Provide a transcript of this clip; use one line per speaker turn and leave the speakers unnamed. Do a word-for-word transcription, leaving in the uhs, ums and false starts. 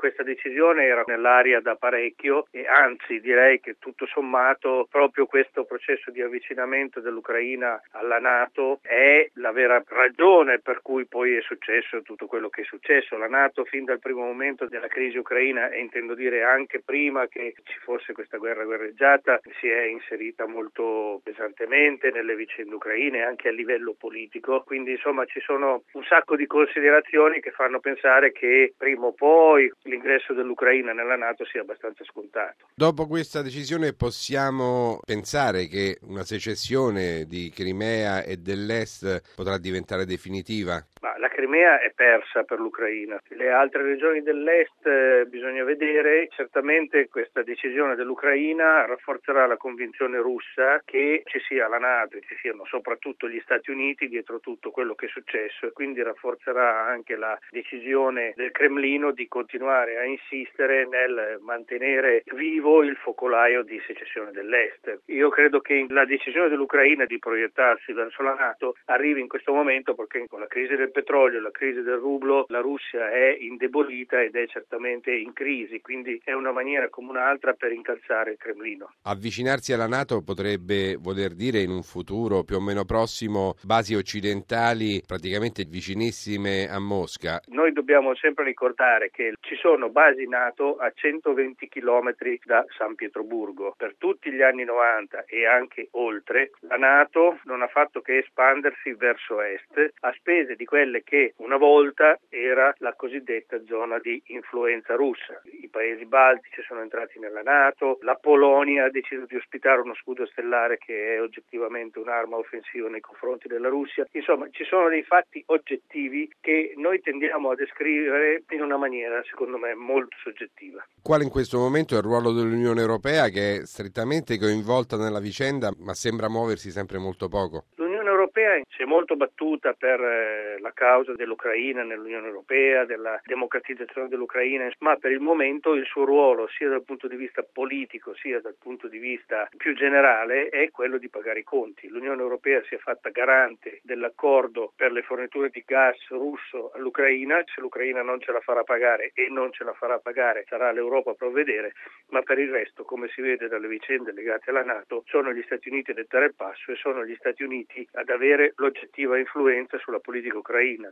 questa decisione era nell'aria da parecchio e anzi direi che tutto sommato proprio questo processo di avvicinamento dell'Ucraina alla NATO è la vera ragione per cui poi è successo tutto quello che è successo. La NATO fin dal primo momento della crisi ucraina, e intendo dire anche prima che ci fosse questa guerra guerreggiata, si è inserita molto pesantemente nelle vicende ucraine anche a livello politico, quindi insomma ci sono un sacco di considerazioni che fanno pensare che prima o poi l'ingresso dell'Ucraina nella NATO sia abbastanza scontato.
Dopo questa decisione possiamo pensare che una secessione di Crimea e dell'Est potrà diventare definitiva?
Ma la Crimea è persa per l'Ucraina. Le altre regioni dell'Est eh, bisogna vedere. Certamente questa decisione dell'Ucraina rafforzerà la convinzione russa che ci sia la NATO e ci siano soprattutto gli Stati Uniti dietro tutto quello che è successo, e quindi rafforzerà anche la decisione del Cremlino di continuare a insistere nel mantenere vivo il focolaio di secessione dell'Est. Io credo che la decisione dell'Ucraina di proiettarsi verso la NATO arrivi in questo momento perché con la crisi del petrolio, la crisi del rublo, la Russia è indebolita ed è certamente in crisi, quindi è una maniera come un'altra per incalzare il Cremlino.
Avvicinarsi alla NATO potrebbe voler dire in un futuro più o meno prossimo basi occidentali praticamente vicinissime a Mosca.
Noi dobbiamo sempre ricordare che ci sono basi NATO a centoventi chilometri da San Pietroburgo. Per tutti gli anni novanta e anche oltre, la NATO non ha fatto che espandersi verso est a spese di quelle che una volta era la cosiddetta zona di influenza russa. I paesi baltici sono entrati nella NATO, la Polonia ha deciso di ospitare uno scudo stellare che è oggettivamente un'arma offensiva nei confronti della Russia. Insomma, ci sono dei fatti oggettivi che noi tendiamo a descrivere in una maniera, secondo me, molto soggettiva.
Quale in questo momento è il ruolo dell'Unione Europea, che è strettamente coinvolta nella vicenda, ma sembra muoversi sempre molto poco?
L'Unione Europea si è molto battuta per eh, la causa dell'Ucraina nell'Unione Europea, della democratizzazione dell'Ucraina, ma per il momento il suo ruolo, sia dal punto di vista politico sia dal punto di vista più generale, è quello di pagare i conti. L'Unione Europea si è fatta garante dell'accordo per le forniture di gas russo all'Ucraina. Se l'Ucraina non ce la farà pagare, e non ce la farà pagare, sarà l'Europa a provvedere, ma per il resto, come si vede dalle vicende legate alla NATO, sono gli Stati Uniti a dettare il passo e sono gli Stati Uniti ad avere l'oggettiva influenza sulla politica ucraina.